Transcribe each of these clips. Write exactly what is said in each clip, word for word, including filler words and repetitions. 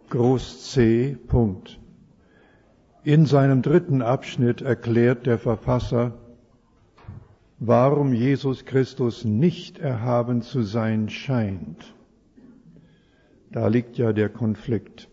Groß C. Punkt. In seinem dritten Abschnitt erklärt der Verfasser, warum Jesus Christus nicht erhaben zu sein scheint. Da liegt ja der Konflikt.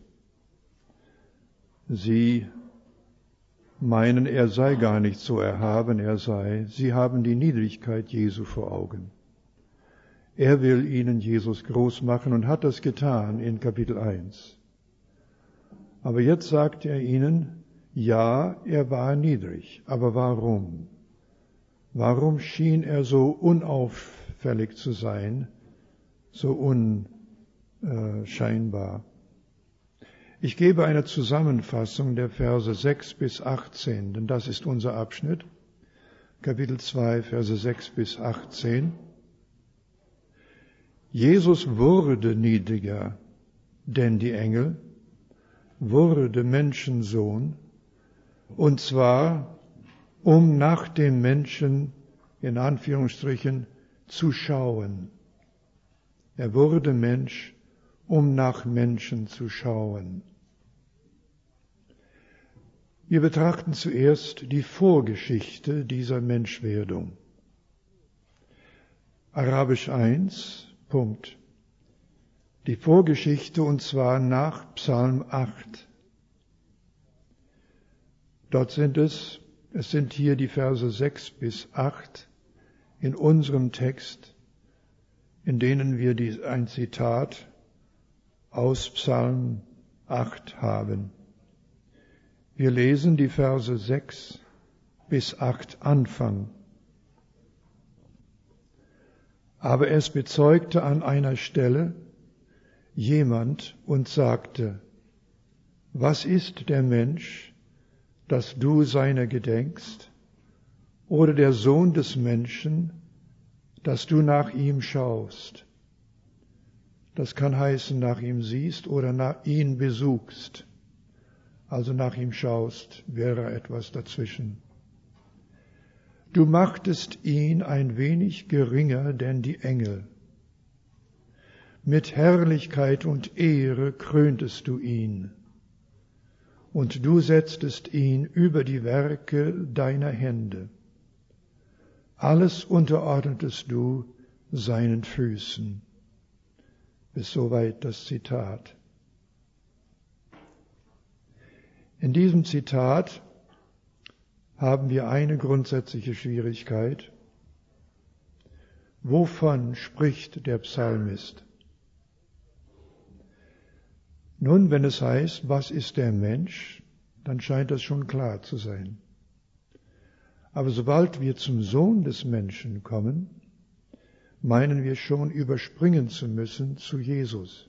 Sie meinen, er sei gar nicht so erhaben, er sei. Sie haben die Niedrigkeit Jesu vor Augen. Er will ihnen Jesus groß machen und hat das getan in Kapitel eins. Aber jetzt sagt er ihnen, ja, er war niedrig. Aber warum? Warum schien er so unauffällig zu sein, so unscheinbar? Ich gebe eine Zusammenfassung der Verse sechs bis achtzehn, denn das ist unser Abschnitt. Kapitel zwei, Verse sechs bis achtzehn. Jesus wurde niedriger, denn die Engel, wurde Menschensohn, und zwar, um nach dem Menschen, in Anführungsstrichen, zu schauen. Er wurde Mensch, um nach Menschen zu schauen. Wir betrachten zuerst die Vorgeschichte dieser Menschwerdung. Arabisch eins, Punkt. Die Vorgeschichte, und zwar nach Psalm acht. Dort sind es, es sind hier die Verse sechs bis acht in unserem Text, in denen wir die, ein Zitat aus Psalm acht haben. Wir lesen die Verse sechs bis acht Anfang. Aber es bezeugte an einer Stelle jemand und sagte, was ist der Mensch, dass du seiner gedenkst, oder der Sohn des Menschen, dass du nach ihm schaust? Das kann heißen, nach ihm siehst oder nach ihn besuchst. Also nach ihm schaust, wäre etwas dazwischen. Du machtest ihn ein wenig geringer denn die Engel. Mit Herrlichkeit und Ehre kröntest du ihn. Und du setztest ihn über die Werke deiner Hände. Alles unterordnetest du seinen Füßen. Bis soweit das Zitat. In diesem Zitat haben wir eine grundsätzliche Schwierigkeit. Wovon spricht der Psalmist? Nun, wenn es heißt, was ist der Mensch, dann scheint das schon klar zu sein. Aber sobald wir zum Sohn des Menschen kommen, meinen wir schon überspringen zu müssen zu Jesus.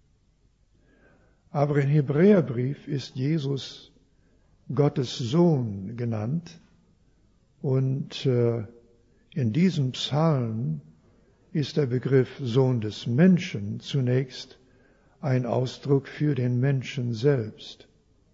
Aber im Hebräerbrief ist Jesus Gottes Sohn genannt und äh, in diesem Psalm ist der Begriff Sohn des Menschen zunächst ein Ausdruck für den Menschen selbst.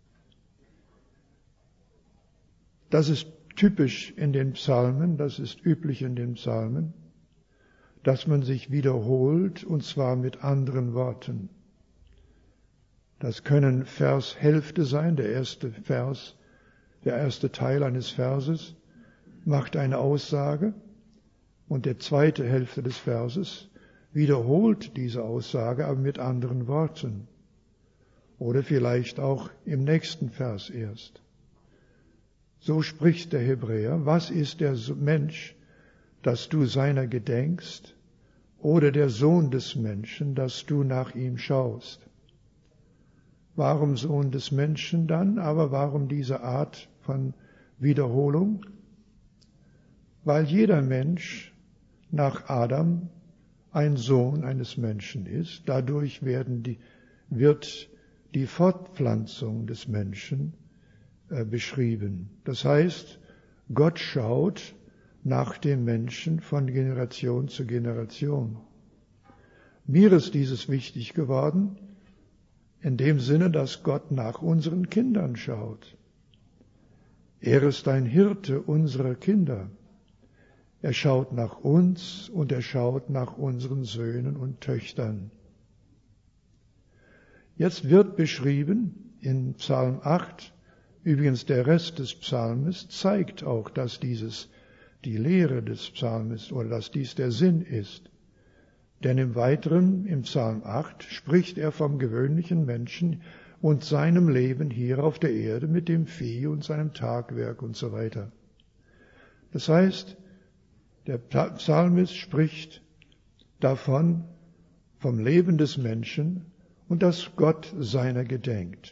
Das ist typisch in den Psalmen, das ist üblich in den Psalmen, dass man sich wiederholt, und zwar mit anderen Worten. Das können Vershälfte sein, der erste Vers, der erste Teil eines Verses macht eine Aussage und der zweite Hälfte des Verses wiederholt diese Aussage, aber mit anderen Worten. Oder vielleicht auch im nächsten Vers erst. So spricht der Hebräer, was ist der Mensch, dass du seiner gedenkst, oder der Sohn des Menschen, dass du nach ihm schaust? Warum Sohn des Menschen dann, aber warum diese Art von Wiederholung? Weil jeder Mensch nach Adam ein Sohn eines Menschen ist. Dadurch werden die, wird die Fortpflanzung des Menschen äh, beschrieben. Das heißt, Gott schaut nach dem Menschen von Generation zu Generation. Mir ist dieses wichtig geworden, in dem Sinne, dass Gott nach unseren Kindern schaut. Er ist ein Hirte unserer Kinder. Er schaut nach uns und er schaut nach unseren Söhnen und Töchtern. Jetzt wird beschrieben in Psalm acht, übrigens der Rest des Psalmes zeigt auch, dass dieses die Lehre des Psalmes oder dass dies der Sinn ist. Denn im Weiteren, im Psalm acht, spricht er vom gewöhnlichen Menschen und seinem Leben hier auf der Erde mit dem Vieh und seinem Tagwerk und so weiter. Das heißt, der Psalmist spricht davon, vom Leben des Menschen und dass Gott seiner gedenkt.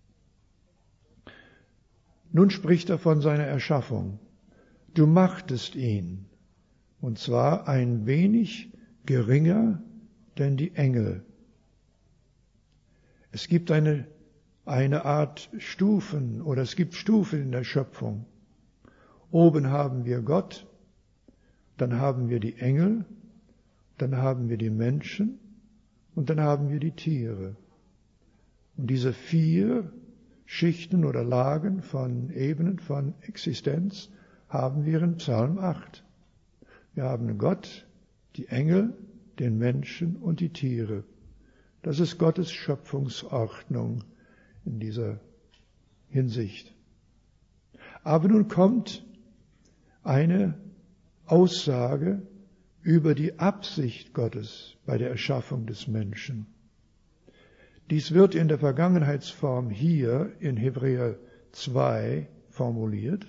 Nun spricht er von seiner Erschaffung. Du machtest ihn, und zwar ein wenig geringer denn die Engel. Es gibt eine, eine Art Stufen, oder es gibt Stufen in der Schöpfung. Oben haben wir Gott, dann haben wir die Engel, dann haben wir die Menschen und dann haben wir die Tiere. Und diese vier Schichten oder Lagen von Ebenen von Existenz haben wir in Psalm acht. Wir haben Gott, die Engel, den Menschen und die Tiere. Das ist Gottes Schöpfungsordnung in dieser Hinsicht. Aber nun kommt eine Aussage über die Absicht Gottes bei der Erschaffung des Menschen. Dies wird in der Vergangenheitsform hier in Hebräer zwei formuliert,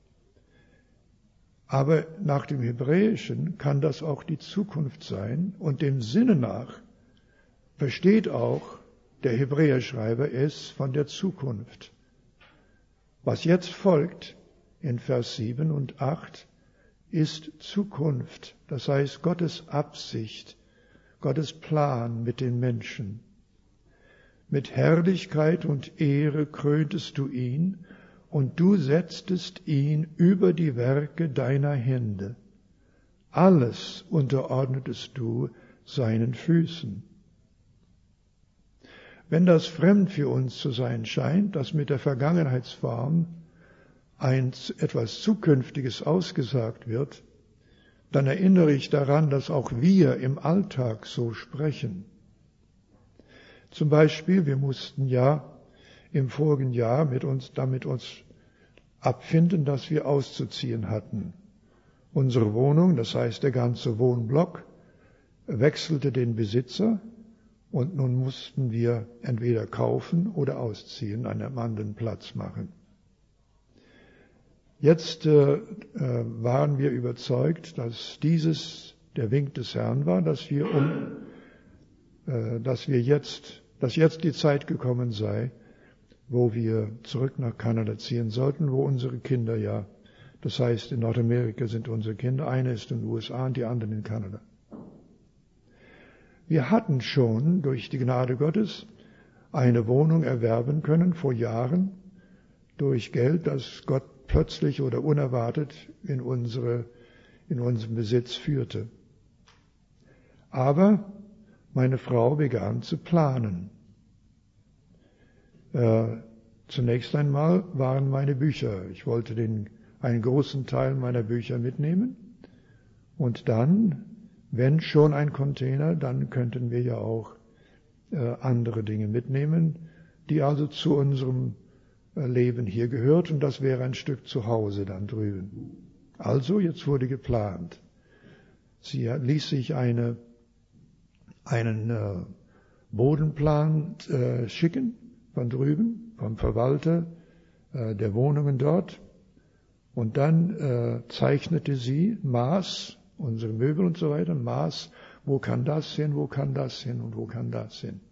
aber nach dem Hebräischen kann das auch die Zukunft sein und dem Sinne nach versteht auch der Hebräerschreiber es von der Zukunft. Was jetzt folgt in Vers sieben und acht ist Zukunft, das heißt Gottes Absicht, Gottes Plan mit den Menschen. Mit Herrlichkeit und Ehre kröntest du ihn, und du setztest ihn über die Werke deiner Hände. Alles unterordnetest du seinen Füßen. Wenn das fremd für uns zu sein scheint, dass mit der Vergangenheitsform ein etwas Zukünftiges ausgesagt wird, dann erinnere ich daran, dass auch wir im Alltag so sprechen. Zum Beispiel, wir mussten ja im vorigen Jahr mit uns, damit uns abfinden, dass wir auszuziehen hatten. Unsere Wohnung, das heißt der ganze Wohnblock, wechselte den Besitzer und nun mussten wir entweder kaufen oder ausziehen, an einem anderen Platz machen. Jetzt äh, äh, waren wir überzeugt, dass dieses der Wink des Herrn war, dass wir um, äh, dass wir jetzt, dass jetzt die Zeit gekommen sei, wo wir zurück nach Kanada ziehen sollten, wo unsere Kinder ja, das heißt in Nordamerika sind unsere Kinder, eine ist in den U S A und die anderen in Kanada. Wir hatten schon durch die Gnade Gottes eine Wohnung erwerben können vor Jahren durch Geld, das Gott plötzlich oder unerwartet in unsere, in unseren Besitz führte. Aber meine Frau begann zu planen. Äh, zunächst einmal waren meine Bücher. Ich wollte den, einen großen Teil meiner Bücher mitnehmen. Und dann, wenn schon ein Container, dann könnten wir ja auch äh, andere Dinge mitnehmen, die also zu unserem Leben hier gehört, und das wäre ein Stück zu Hause dann drüben. Also, jetzt wurde geplant. Sie ließ sich eine, einen äh, Bodenplan äh, schicken von drüben, vom Verwalter äh, der Wohnungen dort, und dann äh, zeichnete sie Maß, unsere Möbel und so weiter, Maß, wo kann das hin, wo kann das hin und wo kann das hin.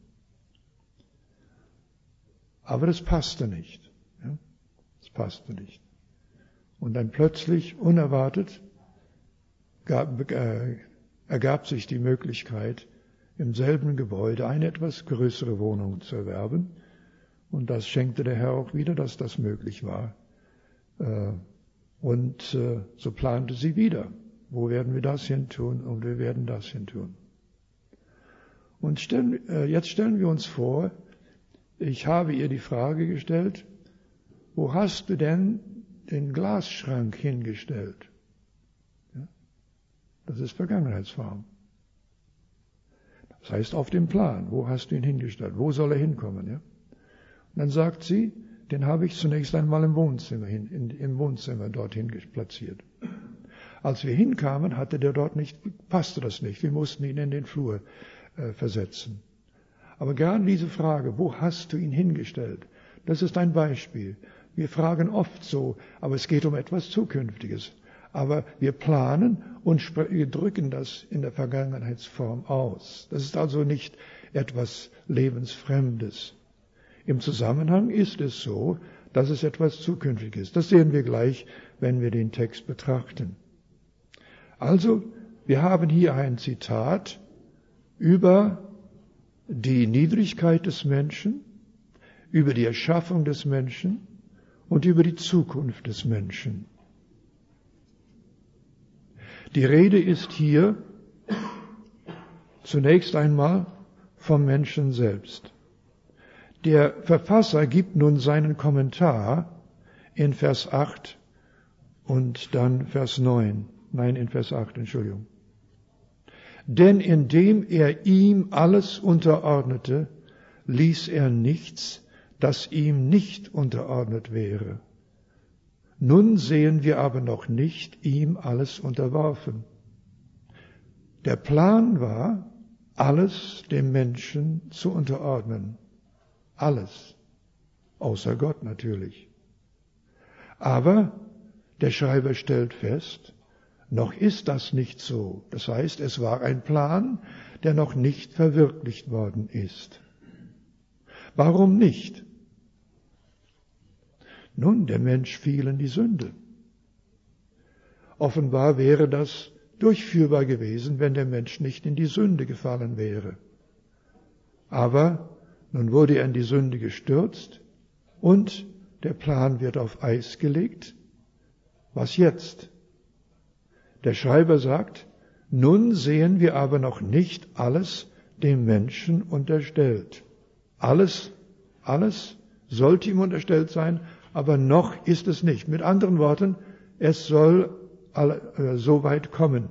Aber das passte nicht. Ja? Das passte nicht. Und dann plötzlich, unerwartet, gab, äh, ergab sich die Möglichkeit, im selben Gebäude eine etwas größere Wohnung zu erwerben. Und das schenkte der Herr auch wieder, dass das möglich war. Äh, und äh, so plante sie wieder. Wo werden wir das hin tun und wir werden das hin tun. Und stellen, äh, jetzt stellen wir uns vor, ich habe ihr die Frage gestellt, wo hast du denn den Glasschrank hingestellt? Ja? Das ist Vergangenheitsform. Das heißt auf dem Plan. Wo hast du ihn hingestellt? Wo soll er hinkommen? Ja? Und dann sagt sie, den habe ich zunächst einmal im Wohnzimmer, hin, in, im Wohnzimmer dorthin platziert. Als wir hinkamen, hatte der dort nicht, passte das nicht. Wir mussten ihn in den Flur äh, versetzen. Aber gerade diese Frage, wo hast du ihn hingestellt? Das ist ein Beispiel. Wir fragen oft so, aber es geht um etwas Zukünftiges. Aber wir planen und wir drücken das in der Vergangenheitsform aus. Das ist also nicht etwas Lebensfremdes. Im Zusammenhang ist es so, dass es etwas Zukünftiges ist. Das sehen wir gleich, wenn wir den Text betrachten. Also, wir haben hier ein Zitat über die Niedrigkeit des Menschen, über die Erschaffung des Menschen und über die Zukunft des Menschen. Die Rede ist hier zunächst einmal vom Menschen selbst. Der Verfasser gibt nun seinen Kommentar in Vers acht und dann Vers neun. Nein, in Vers acht, Entschuldigung. Denn indem er ihm alles unterordnete, ließ er nichts, das ihm nicht unterordnet wäre. Nun sehen wir aber noch nicht ihm alles unterworfen. Der Plan war, alles dem Menschen zu unterordnen. Alles. Außer Gott natürlich. Aber der Schreiber stellt fest, noch ist das nicht so. Das heißt, es war ein Plan, der noch nicht verwirklicht worden ist. Warum nicht? Nun, der Mensch fiel in die Sünde. Offenbar wäre das durchführbar gewesen, wenn der Mensch nicht in die Sünde gefallen wäre. Aber nun wurde er in die Sünde gestürzt und der Plan wird auf Eis gelegt. Was jetzt? Der Schreiber sagt, nun sehen wir aber noch nicht alles dem Menschen unterstellt. Alles, alles sollte ihm unterstellt sein, aber noch ist es nicht. Mit anderen Worten, es soll äh, so weit kommen.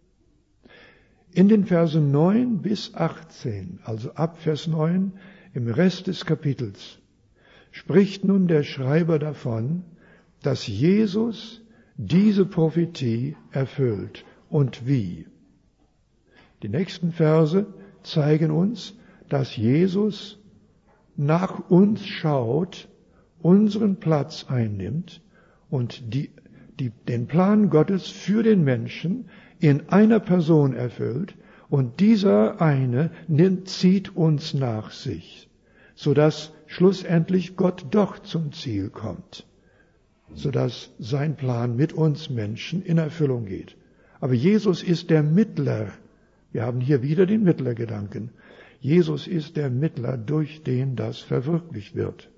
In den Versen neun bis achtzehn, also ab Vers neun, im Rest des Kapitels, spricht nun der Schreiber davon, dass Jesus diese Prophetie erfüllt. Und wie? Die nächsten Verse zeigen uns, dass Jesus nach uns schaut, unseren Platz einnimmt und die, die, den Plan Gottes für den Menschen in einer Person erfüllt und dieser eine nimmt, zieht uns nach sich, sodass schlussendlich Gott doch zum Ziel kommt, sodass sein Plan mit uns Menschen in Erfüllung geht. Aber Jesus ist der Mittler. Wir haben hier wieder den Mittlergedanken. Jesus ist der Mittler, durch den das verwirklicht wird.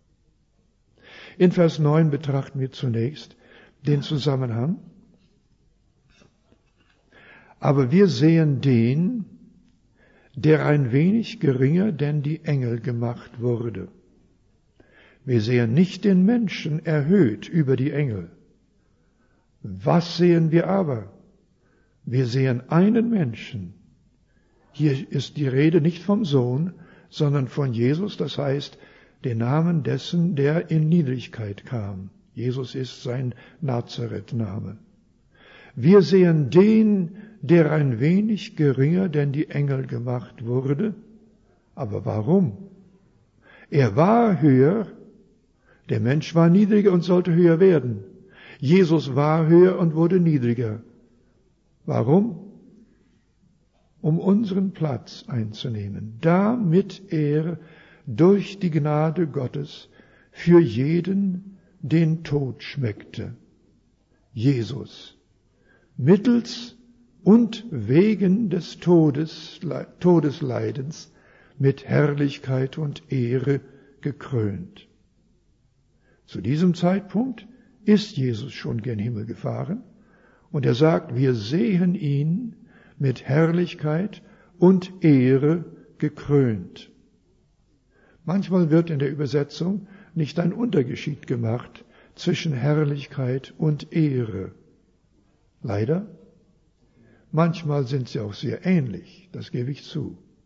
In Vers neun betrachten wir zunächst den Zusammenhang. Aber wir sehen den, der ein wenig geringer denn die Engel gemacht wurde. Wir sehen nicht den Menschen erhöht über die Engel. Was sehen wir aber? Wir sehen einen Menschen. Hier ist die Rede nicht vom Sohn, sondern von Jesus, das heißt, den Namen dessen, der in Niedrigkeit kam. Jesus ist sein Nazareth-Name. Wir sehen den, der ein wenig geringer denn die Engel gemacht wurde. Aber warum? Er war höher, der Mensch war niedriger und sollte höher werden. Jesus war höher und wurde niedriger. Warum? Um unseren Platz einzunehmen, damit er durch die Gnade Gottes für jeden den Tod schmeckte. Jesus, mittels und wegen des Todes, Todesleidens mit Herrlichkeit und Ehre gekrönt. Zu diesem Zeitpunkt ist Jesus schon gen Himmel gefahren und er sagt, wir sehen ihn mit Herrlichkeit und Ehre gekrönt. Manchmal wird in der Übersetzung nicht ein Unterschied gemacht zwischen Herrlichkeit und Ehre. Leider. Manchmal sind sie auch sehr ähnlich, das gebe ich zu.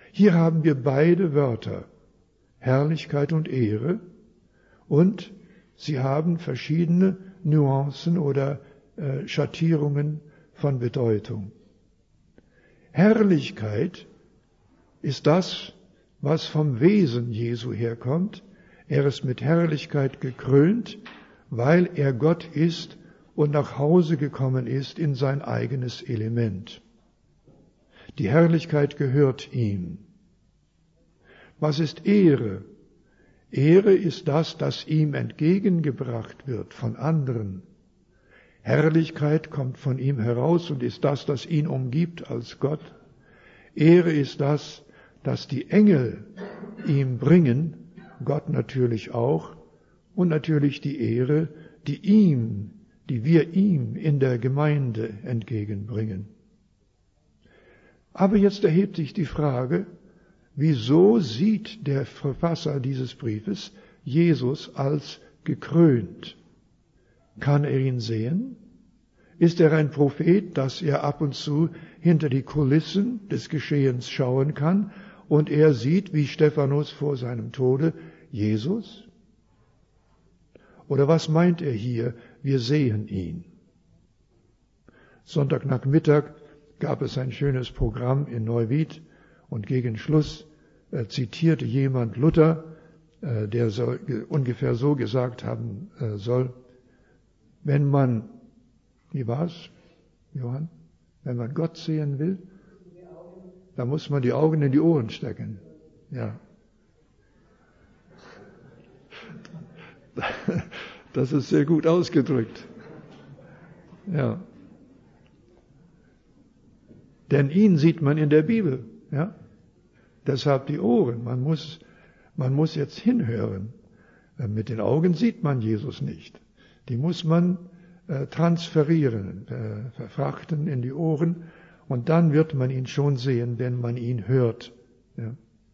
Hier haben wir beide Wörter, Herrlichkeit und Ehre, und sie haben verschiedene Nuancen oder äh, Schattierungen von Bedeutung. Herrlichkeit ist das, was vom Wesen Jesu herkommt. Er ist mit Herrlichkeit gekrönt, weil er Gott ist und nach Hause gekommen ist in sein eigenes Element. Die Herrlichkeit gehört ihm. Was ist Ehre? Ehre ist das, das ihm entgegengebracht wird von anderen. Herrlichkeit kommt von ihm heraus und ist das, das ihn umgibt als Gott. Ehre ist das, das die Engel ihm bringen, Gott natürlich auch, und natürlich die Ehre, die ihm, die wir ihm in der Gemeinde entgegenbringen. Aber jetzt erhebt sich die Frage, wieso sieht der Verfasser dieses Briefes Jesus als gekrönt? Kann er ihn sehen? Ist er ein Prophet, dass er ab und zu hinter die Kulissen des Geschehens schauen kann und er sieht, wie Stephanus vor seinem Tode, Jesus? Oder was meint er hier? Wir sehen ihn. Sonntagnachmittag gab es ein schönes Programm in Neuwied und gegen Schluss äh, zitierte jemand Luther, äh, der so, äh, ungefähr so gesagt haben äh, soll, wenn man, wie war's, Johann? Wenn man Gott sehen will, dann muss man die Augen in die Ohren stecken. Ja. Das ist sehr gut ausgedrückt. Ja. Denn ihn sieht man in der Bibel, ja. Deshalb die Ohren. Man muss, man muss jetzt hinhören. Mit den Augen sieht man Jesus nicht. Die muss man äh, transferieren, äh, verfrachten in die Ohren und dann wird man ihn schon sehen, wenn man ihn hört. Ja.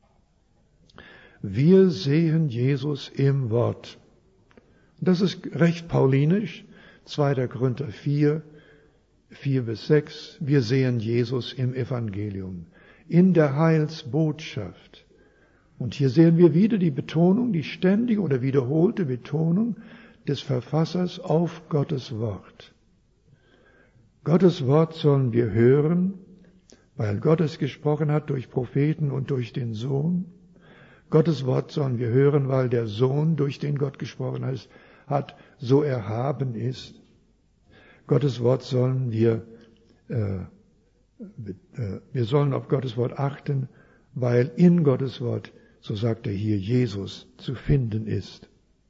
Wir sehen Jesus im Wort. Das ist recht paulinisch. zweiter Korinther vier, vier bis sechs. Wir sehen Jesus im Evangelium, in der Heilsbotschaft. Und hier sehen wir wieder die Betonung, die ständige oder wiederholte Betonung des Verfassers auf Gottes Wort. Gottes Wort sollen wir hören, weil Gott es gesprochen hat durch Propheten und durch den Sohn. Gottes Wort sollen wir hören, weil der Sohn, durch den Gott gesprochen hat, so erhaben ist. Gottes Wort sollen wir, äh, äh, wir sollen auf Gottes Wort achten, weil in Gottes Wort, so sagt er hier, Jesus zu finden ist.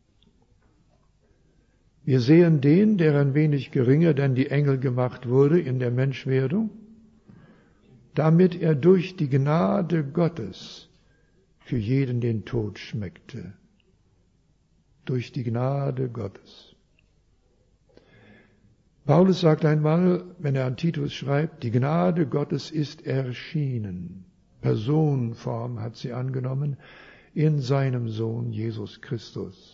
Wir sehen den, der ein wenig geringer denn die Engel gemacht wurde in der Menschwerdung, damit er durch die Gnade Gottes für jeden den Tod schmeckte. Durch die Gnade Gottes. Paulus sagt einmal, wenn er an Titus schreibt, die Gnade Gottes ist erschienen. Personenform hat sie angenommen in seinem Sohn Jesus Christus.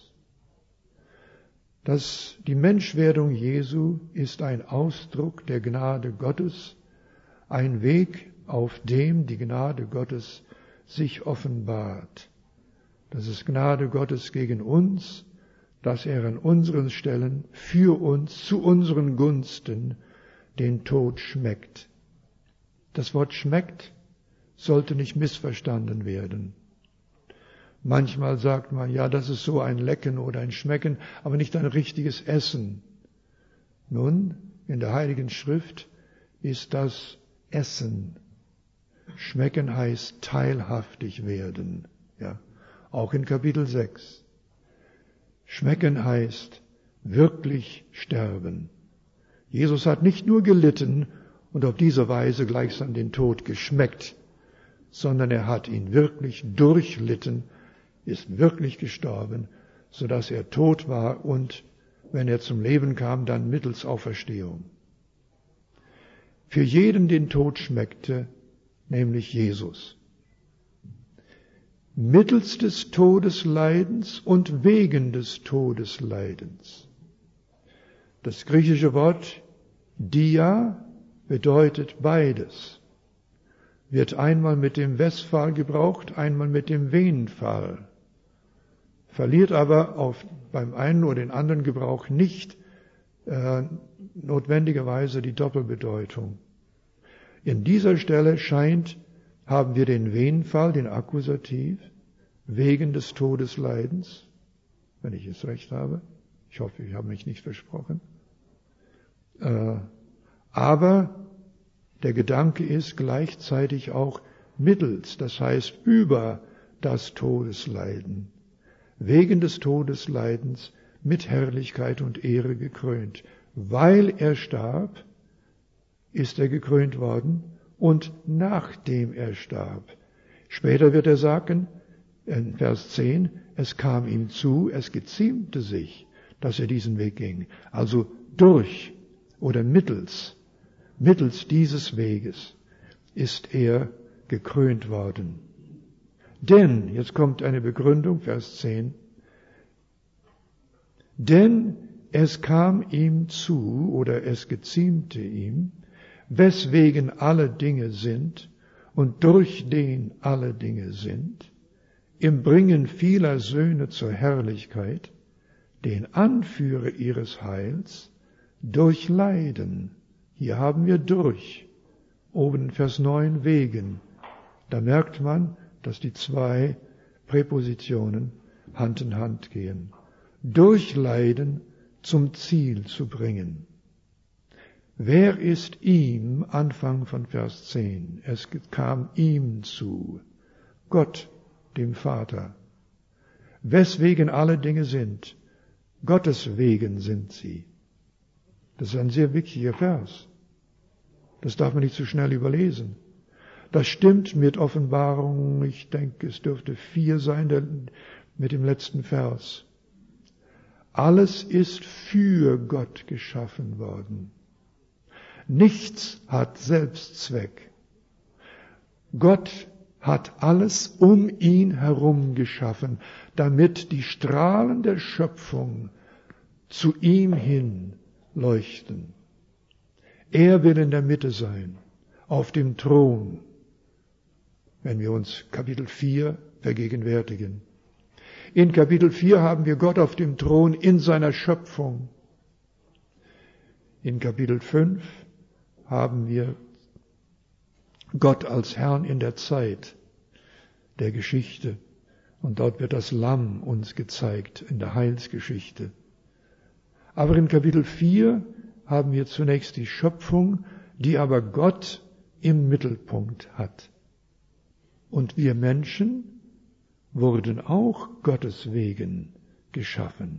Das, die Menschwerdung Jesu ist ein Ausdruck der Gnade Gottes, ein Weg, auf dem die Gnade Gottes sich offenbart. Das ist Gnade Gottes gegen uns, dass er an unseren Stellen für uns, zu unseren Gunsten, den Tod schmeckt. Das Wort schmeckt sollte nicht missverstanden werden. Manchmal sagt man, ja, das ist so ein Lecken oder ein Schmecken, aber nicht ein richtiges Essen. Nun, in der Heiligen Schrift ist das Essen. Schmecken heißt teilhaftig werden, ja, auch in Kapitel sechs. Schmecken heißt wirklich sterben. Jesus hat nicht nur gelitten und auf diese Weise gleichsam den Tod geschmeckt, sondern er hat ihn wirklich durchlitten, ist wirklich gestorben, sodass er tot war und, wenn er zum Leben kam, dann mittels Auferstehung. Für jeden den Tod schmeckte, nämlich Jesus. Mittels des Todesleidens und wegen des Todesleidens. Das griechische Wort dia bedeutet beides. wird einmal mit dem Westphal gebraucht, einmal mit dem Wenphal, verliert aber auf, beim einen oder den anderen Gebrauch nicht äh, notwendigerweise die Doppelbedeutung. In dieser Stelle scheint, haben wir den Wenphal, den Akkusativ, wegen des Todesleidens, wenn ich es recht habe. Ich hoffe, ich habe mich nicht versprochen. Äh, aber der Gedanke ist gleichzeitig auch mittels, das heißt über das Todesleiden, wegen des Todesleidens mit Herrlichkeit und Ehre gekrönt. Weil er starb, ist er gekrönt worden und nachdem er starb. Später wird er sagen, in Vers zehn, es kam ihm zu, es geziemte sich, dass er diesen Weg ging. Also durch oder mittels, mittels dieses Weges ist er gekrönt worden. Denn, jetzt kommt eine Begründung, Vers zehn, denn es kam ihm zu oder es geziemte ihm, weswegen alle Dinge sind und durch den alle Dinge sind, im Bringen vieler Söhne zur Herrlichkeit, den Anführer ihres Heils, durch Leiden. Hier haben wir durch, oben in Vers neun wegen. Da merkt man, dass die zwei Präpositionen Hand in Hand gehen. Durch Leiden zum Ziel zu bringen. Wer ist ihm, Anfang von Vers zehn, es kam ihm zu, Gott, dem Vater, weswegen alle Dinge sind, Gottes wegen sind sie. Das ist ein sehr wichtiger Vers. Das darf man nicht zu schnell überlesen. Das stimmt mit Offenbarung, ich denke, es dürfte vier sein, der, mit dem letzten Vers. Alles ist für Gott geschaffen worden. Nichts hat Selbstzweck. Gott hat alles um ihn herum geschaffen, damit die Strahlen der Schöpfung zu ihm hin leuchten. Er will in der Mitte sein, auf dem Thron, wenn wir uns Kapitel vier vergegenwärtigen. In Kapitel vier haben wir Gott auf dem Thron in seiner Schöpfung. In Kapitel fünf haben wir Gott als Herrn in der Zeit der Geschichte. Und dort wird das Lamm uns gezeigt in der Heilsgeschichte. Aber in Kapitel vier haben wir zunächst die Schöpfung, die aber Gott im Mittelpunkt hat. Und wir Menschen wurden auch Gottes wegen geschaffen.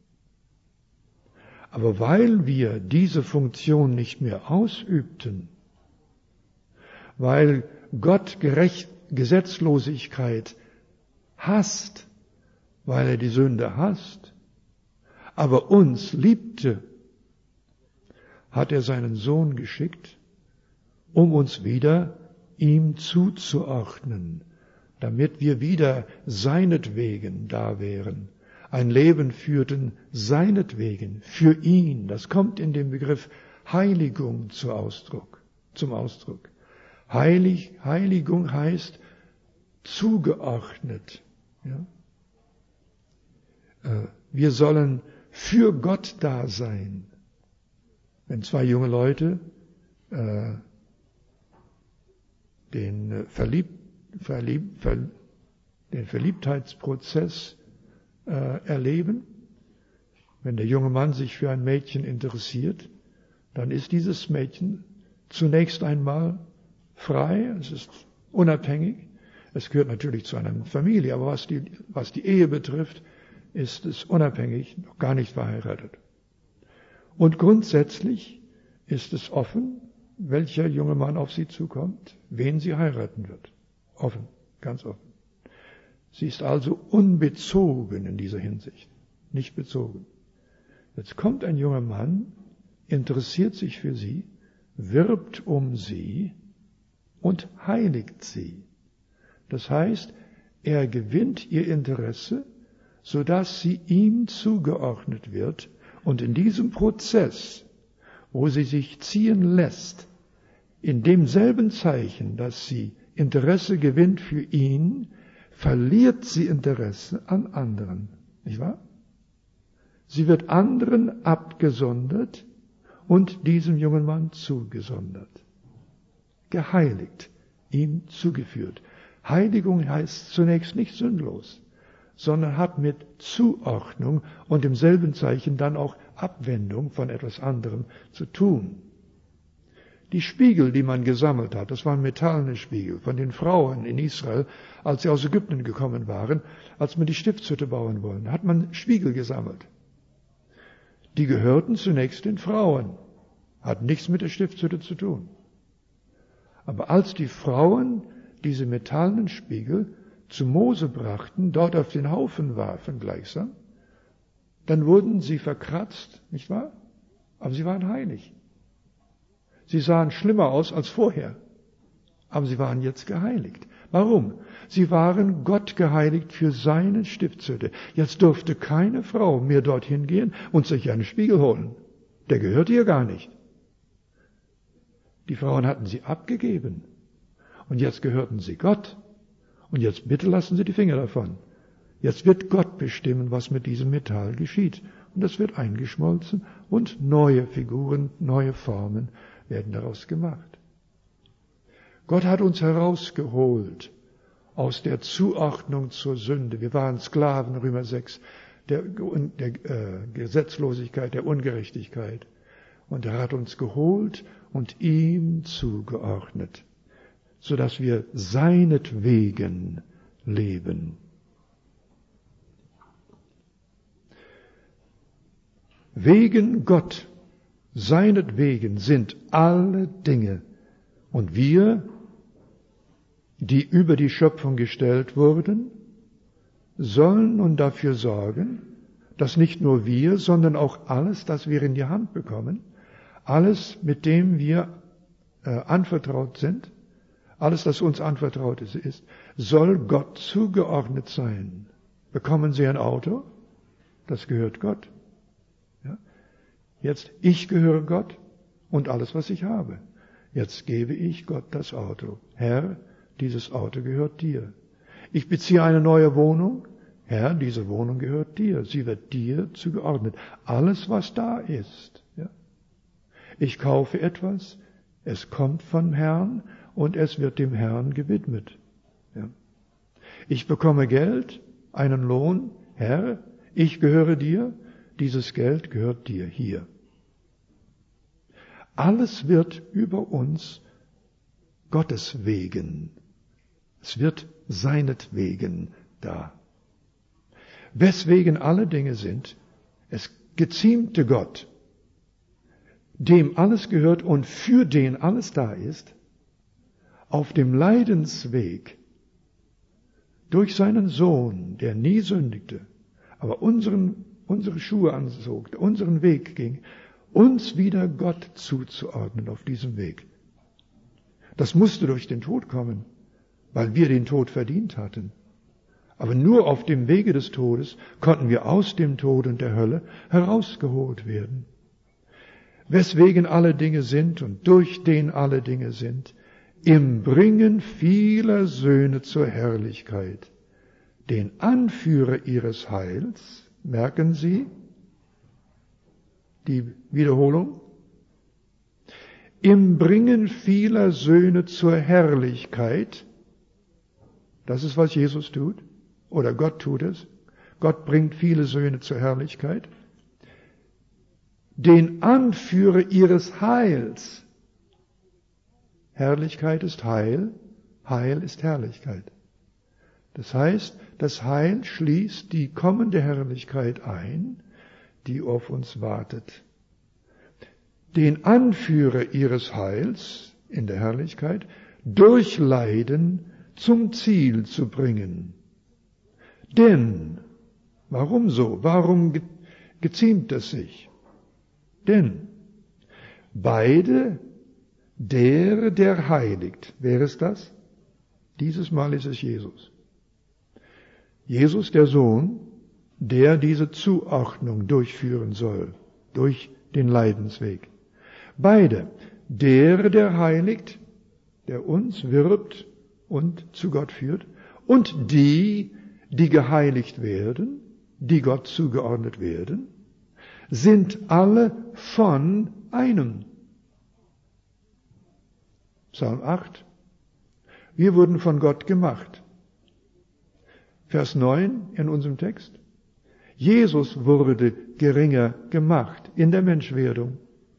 Aber weil wir diese Funktion nicht mehr ausübten, weil Gott Gerecht, Gesetzlosigkeit hasst, weil er die Sünde hasst, aber uns liebte, hat er seinen Sohn geschickt, um uns wieder ihm zuzuordnen, damit wir wieder seinetwegen da wären, ein Leben führten seinetwegen, für ihn. Das kommt in dem Begriff Heiligung zum Ausdruck. Zum Ausdruck. Heilig, Heiligung heißt zugeordnet. Ja? Wir sollen für Gott da sein. Wenn zwei junge Leute äh, den, Verlieb, Verlieb, Ver, den Verliebtheitsprozess äh, erleben, wenn der junge Mann sich für ein Mädchen interessiert, dann ist dieses Mädchen zunächst einmal frei, es ist unabhängig, es gehört natürlich zu einer Familie, aber was die, was die Ehe betrifft, ist es unabhängig, noch gar nicht verheiratet. Und grundsätzlich ist es offen, welcher junge Mann auf sie zukommt, wen sie heiraten wird. Offen, ganz offen. Sie ist also unbezogen in dieser Hinsicht, nicht bezogen. Jetzt kommt ein junger Mann, interessiert sich für sie, wirbt um sie und heiligt sie. Das heißt, er gewinnt ihr Interesse, sodass sie ihm zugeordnet wird. Und in diesem Prozess, wo sie sich ziehen lässt, in demselben Zeichen, dass sie Interesse gewinnt für ihn, verliert sie Interesse an anderen. Nicht wahr? Sie wird anderen abgesondert und diesem jungen Mann zugesondert. Geheiligt, ihm zugeführt. Heiligung heißt zunächst nicht sündlos, sondern hat mit Zuordnung und im selben Zeichen dann auch Abwendung von etwas anderem zu tun. Die Spiegel, die man gesammelt hat, das waren metallene Spiegel von den Frauen in Israel, als sie aus Ägypten gekommen waren, als man die Stiftshütte bauen wollte, hat man Spiegel gesammelt. Die gehörten zunächst den Frauen, hatten nichts mit der Stiftshütte zu tun. Aber als die Frauen diese metallenen Spiegel zu Mose brachten, dort auf den Haufen warfen gleichsam, dann wurden sie verkratzt, nicht wahr? Aber sie waren heilig. Sie sahen schlimmer aus als vorher, aber sie waren jetzt geheiligt. Warum? Sie waren Gott geheiligt für seine Stiftshütte. Jetzt durfte keine Frau mehr dorthin gehen und sich einen Spiegel holen. Der gehörte ihr gar nicht. Die Frauen hatten sie abgegeben und jetzt gehörten sie Gott. Und jetzt bitte lassen Sie die Finger davon. Jetzt wird Gott bestimmen, was mit diesem Metall geschieht. Und das wird eingeschmolzen und neue Figuren, neue Formen werden daraus gemacht. Gott hat uns herausgeholt aus der Zuordnung zur Sünde. Wir waren Sklaven, Römer sechs, der, der äh, Gesetzlosigkeit, der Ungerechtigkeit. Und er hat uns geholt und ihm zugeordnet, sodass wir seinetwegen leben. Wegen Gott, seinetwegen sind alle Dinge, und wir, die über die Schöpfung gestellt wurden, sollen nun dafür sorgen, dass nicht nur wir, sondern auch alles, das wir in die Hand bekommen, alles, mit dem wir äh, anvertraut sind, alles, das uns anvertraut ist, soll Gott zugeordnet sein. Bekommen Sie ein Auto? Das gehört Gott. Ja? Jetzt, ich gehöre Gott und alles, was ich habe. Jetzt gebe ich Gott das Auto. Herr, dieses Auto gehört dir. Ich beziehe eine neue Wohnung. Herr, diese Wohnung gehört dir. Sie wird dir zugeordnet. Alles, was da ist. Ja? Ich kaufe etwas, es kommt vom Herrn und es wird dem Herrn gewidmet. Ja. Ich bekomme Geld, einen Lohn, Herr, ich gehöre dir, dieses Geld gehört dir hier. Alles wird über uns Gottes wegen. Es wird seinetwegen da. Weswegen alle Dinge sind, es geziemte Gott, dem alles gehört und für den alles da ist, auf dem Leidensweg durch seinen Sohn, der nie sündigte, aber unseren, unsere Schuhe anzog, unseren Weg ging, uns wieder Gott zuzuordnen auf diesem Weg. Das musste durch den Tod kommen, weil wir den Tod verdient hatten. Aber nur auf dem Wege des Todes konnten wir aus dem Tod und der Hölle herausgeholt werden. Weswegen alle Dinge sind und durch den alle Dinge sind, im Bringen vieler Söhne zur Herrlichkeit, den Anführer ihres Heils, merken Sie die Wiederholung, im Bringen vieler Söhne zur Herrlichkeit, das ist, was Jesus tut, oder Gott tut es, Gott bringt viele Söhne zur Herrlichkeit, den Anführer ihres Heils. Herrlichkeit ist Heil, Heil ist Herrlichkeit. Das heißt, das Heil schließt die kommende Herrlichkeit ein, die auf uns wartet. Den Anführer ihres Heils in der Herrlichkeit durch Leiden zum Ziel zu bringen. Denn, warum so? Warum geziemt es sich? Denn beide, der, der heiligt, wer ist das? Dieses Mal ist es Jesus. Jesus, der Sohn, der diese Zuordnung durchführen soll, durch den Leidensweg. Beide, der, der heiligt, der uns wirbt und zu Gott führt, und die, die geheiligt werden, die Gott zugeordnet werden, sind alle von einem. Psalm acht. Wir wurden von Gott gemacht. Vers neun in unserem Text. Jesus wurde geringer gemacht in der Menschwerdung.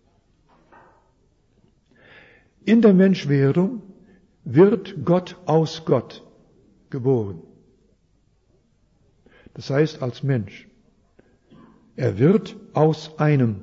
In der Menschwerdung wird Gott aus Gott geboren. Das heißt als Mensch. Er wird aus einem,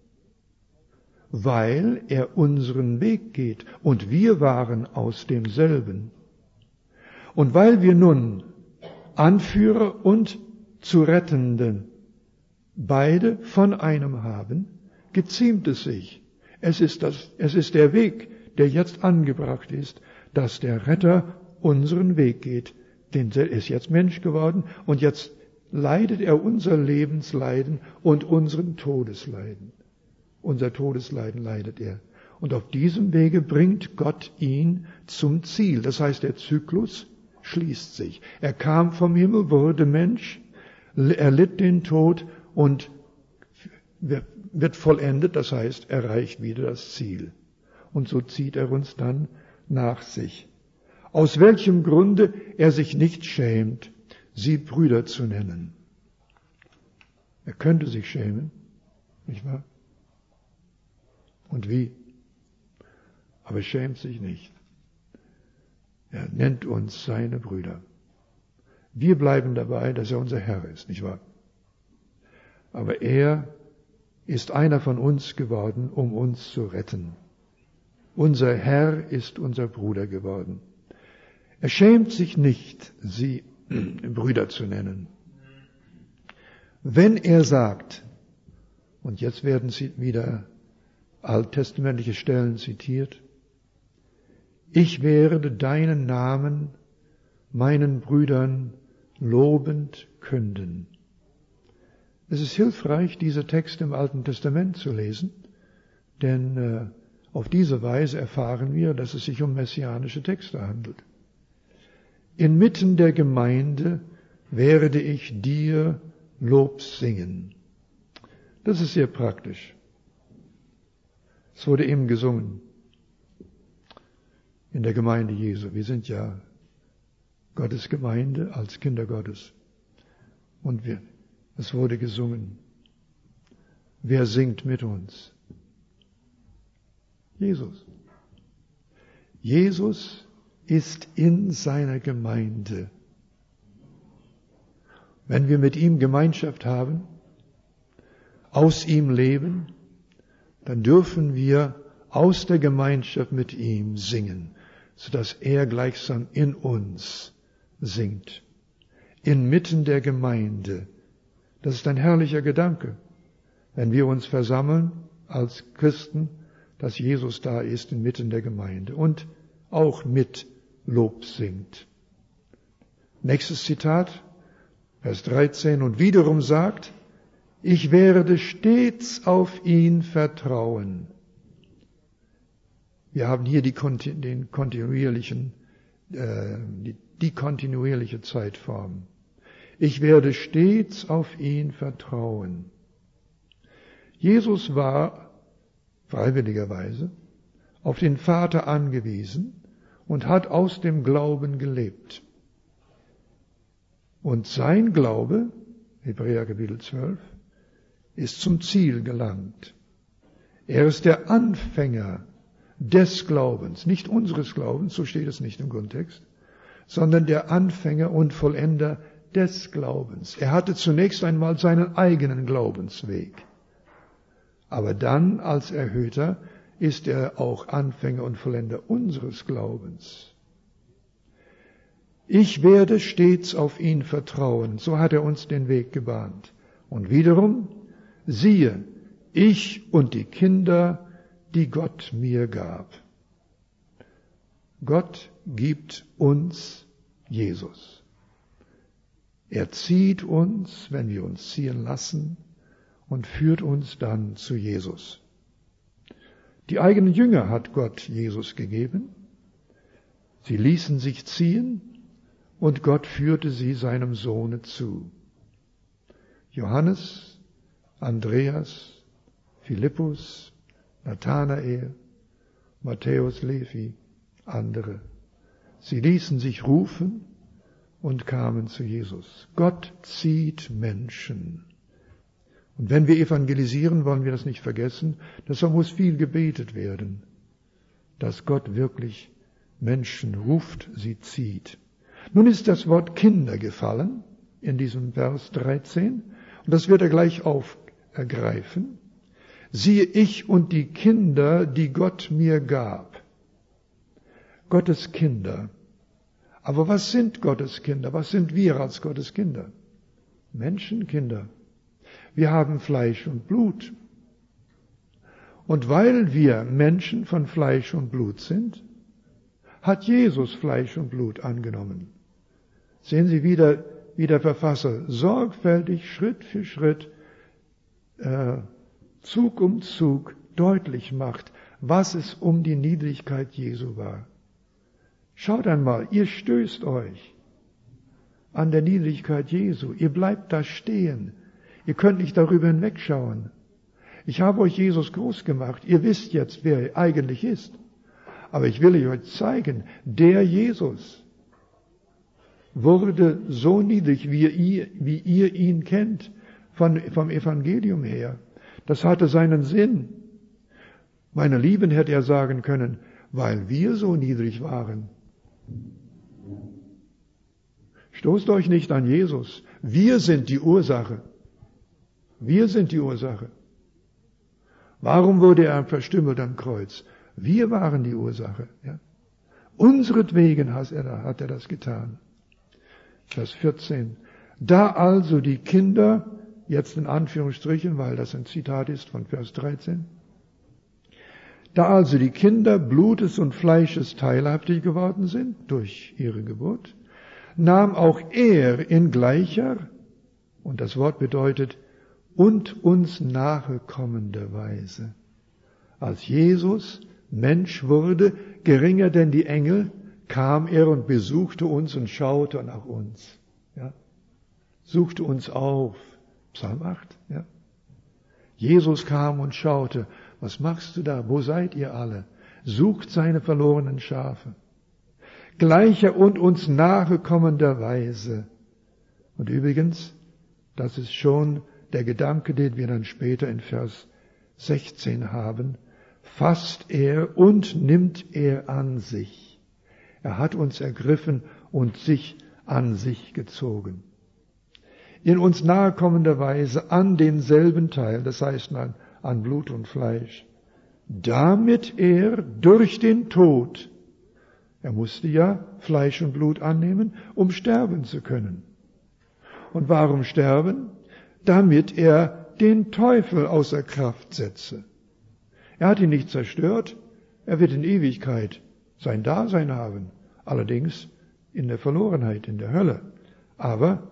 weil er unseren Weg geht und wir waren aus demselben. Und weil wir nun Anführer und zu Rettenden beide von einem haben, geziemt es sich. Es ist das, es ist der Weg, der jetzt angebracht ist, dass der Retter unseren Weg geht. Denn er ist jetzt Mensch geworden und jetzt leidet er unser Lebensleiden und unseren Todesleiden. Unser Todesleiden leidet er. Und auf diesem Wege bringt Gott ihn zum Ziel. Das heißt, der Zyklus schließt sich. Er kam vom Himmel, wurde Mensch, er litt den Tod und wird vollendet, das heißt, erreicht wieder das Ziel. Und so zieht er uns dann nach sich. Aus welchem Grunde er sich nicht schämt, sie Brüder zu nennen. Er könnte sich schämen, nicht wahr? Und wie? Aber er schämt sich nicht. Er nennt uns seine Brüder. Wir bleiben dabei, dass er unser Herr ist, nicht wahr? Aber er ist einer von uns geworden, um uns zu retten. Unser Herr ist unser Bruder geworden. Er schämt sich nicht, sie Brüder zu nennen. Wenn er sagt, und jetzt werden sie wieder alttestamentliche Stellen zitiert, ich werde deinen Namen meinen Brüdern lobend künden. Es ist hilfreich, diese Texte im Alten Testament zu lesen, denn äh, auf diese Weise erfahren wir, dass es sich um messianische Texte handelt. Inmitten der Gemeinde werde ich dir Lob singen. Das ist sehr praktisch. Es wurde eben gesungen in der Gemeinde Jesu. Wir sind ja Gottes Gemeinde als Kinder Gottes. Und wir, es wurde gesungen. Wer singt mit uns? Jesus. Jesus ist in seiner Gemeinde. Wenn wir mit ihm Gemeinschaft haben, aus ihm leben, dann dürfen wir aus der Gemeinschaft mit ihm singen, sodass er gleichsam in uns singt. Inmitten der Gemeinde. Das ist ein herrlicher Gedanke, wenn wir uns versammeln als Christen, dass Jesus da ist inmitten der Gemeinde und auch mit Lob singt. Nächstes Zitat, Vers dreizehn, und wiederum sagt, ich werde stets auf ihn vertrauen. Wir haben hier die, den kontinuierlichen, äh, die, die kontinuierliche Zeitform. Ich werde stets auf ihn vertrauen. Jesus war freiwilligerweise auf den Vater angewiesen und hat aus dem Glauben gelebt. Und sein Glaube, Hebräer Kapitel zwölf, ist zum Ziel gelangt. Er ist der Anfänger des Glaubens, nicht unseres Glaubens, so steht es nicht im Grundtext, sondern der Anfänger und Vollender des Glaubens. Er hatte zunächst einmal seinen eigenen Glaubensweg. Aber dann, als Erhöhter, ist er auch Anfänger und Vollender unseres Glaubens. Ich werde stets auf ihn vertrauen, so hat er uns den Weg gebahnt. Und wiederum, siehe, ich und die Kinder, die Gott mir gab. Gott gibt uns Jesus. Er zieht uns, wenn wir uns ziehen lassen, und führt uns dann zu Jesus. Die eigenen Jünger hat Gott Jesus gegeben. Sie ließen sich ziehen und Gott führte sie seinem Sohne zu. Johannes, Andreas, Philippus, Nathanael, Matthäus, Levi, andere. Sie ließen sich rufen und kamen zu Jesus. Gott zieht Menschen. Und wenn wir evangelisieren, wollen wir das nicht vergessen. Deshalb muss viel gebetet werden, dass Gott wirklich Menschen ruft, sie zieht. Nun ist das Wort Kinder gefallen in diesem Vers dreizehn und das wird er gleich aufgreifen. Siehe ich und die Kinder, die Gott mir gab. Gottes Kinder. Aber was sind Gottes Kinder? Was sind wir als Gottes Kinder? Menschenkinder. Wir haben Fleisch und Blut. Und weil wir Menschen von Fleisch und Blut sind, hat Jesus Fleisch und Blut angenommen. Sehen Sie wieder, wie der Verfasser sorgfältig Schritt für Schritt, äh, Zug um Zug deutlich macht, was es um die Niedrigkeit Jesu war. Schaut einmal, ihr stößt euch an der Niedrigkeit Jesu. Ihr bleibt da stehen. Ihr könnt nicht darüber hinwegschauen. Ich habe euch Jesus groß gemacht. Ihr wisst jetzt, wer er eigentlich ist. Aber ich will euch zeigen, der Jesus wurde so niedrig, wie ihr, wie ihr ihn kennt, von, vom Evangelium her. Das hatte seinen Sinn. Meine Lieben, hätte er sagen können, weil wir so niedrig waren. Stoßt euch nicht an Jesus. Wir sind die Ursache. Wir sind die Ursache. Warum wurde er verstümmelt am Kreuz? Wir waren die Ursache. Ja? Unseretwegen hat er, hat er das getan. Vers vierzehn. Da also die Kinder, jetzt in Anführungsstrichen, weil das ein Zitat ist von Vers dreizehn, da also die Kinder Blutes und Fleisches teilhaftig geworden sind durch ihre Geburt, nahm auch er in gleicher, und das Wort bedeutet, und uns nahekommender Weise. Als Jesus Mensch wurde, geringer denn die Engel, kam er und besuchte uns und schaute nach uns. Ja? Suchte uns auf. Psalm acht. Ja? Jesus kam und schaute. Was machst du da? Wo seid ihr alle? Sucht seine verlorenen Schafe. Gleicher und uns nahekommender Weise. Und übrigens, das ist schon der Gedanke, den wir dann später in Vers sechzehn haben, fasst er und nimmt er an sich. Er hat uns ergriffen und sich an sich gezogen. In uns nahekommender Weise an denselben Teil, das heißt an, an Blut und Fleisch, damit er durch den Tod, er musste ja Fleisch und Blut annehmen, um sterben zu können. Und warum sterben? Damit er den Teufel außer Kraft setze. Er hat ihn nicht zerstört, er wird in Ewigkeit sein Dasein haben, allerdings in der Verlorenheit, in der Hölle. Aber